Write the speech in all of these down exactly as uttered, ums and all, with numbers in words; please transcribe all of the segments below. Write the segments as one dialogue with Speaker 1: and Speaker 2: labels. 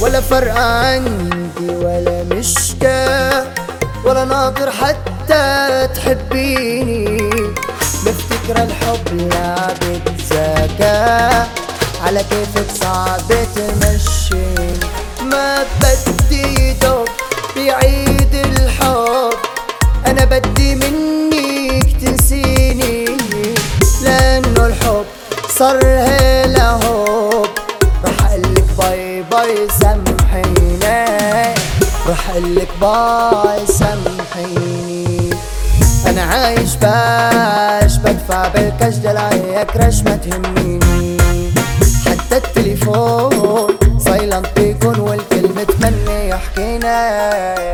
Speaker 1: ولا فرق عندي ولا مشكلة، ولا ناطر حتى تحبيني. مفتكرة الحب لعبة ذكاء، على كيفك صعب تمشيني. ما بدي دوب بعيد الحب، أنا بدي منك تنسيني، لأنه الحب صار هلا هوب. رح قلك باي باي سامحيني، رح قلك باي سامحيني. أنا عايش باش بدفع بالكاش دلعيك رش ما تهمنيني. حتى التليفون سايلنت بيكون والكلمة تمني يحكينا.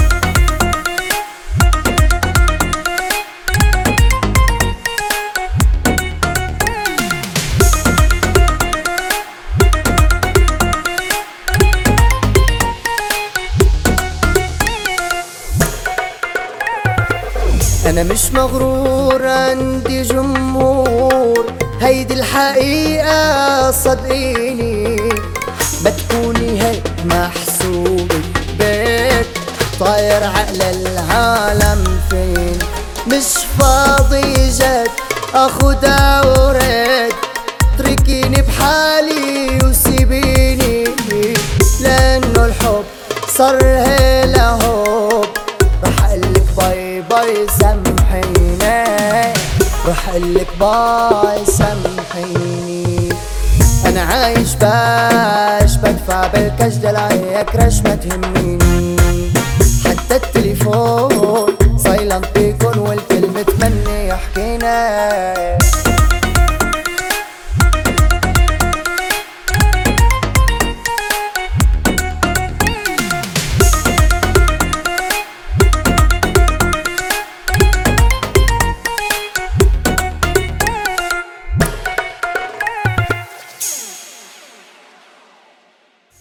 Speaker 1: أنا مش مغرور عندي جمهور، هيدي الحقيقة صدقيني. ما تكوني هيك محسوبة بيك، طاير عقل العالم فين. مش فاضي جد أخدها ورد، اتركيني بحالي وسيبيني، لأنه الحب صار هلا هوب. رح قلك باي باي سامحيني، رح قلك باي سامحيني. أنا عايش باش بدفع بالكاش دلعيك رش ما تهمنيني. حتى التليفون سايلنت بيكون والكلمة تمني يحكينا.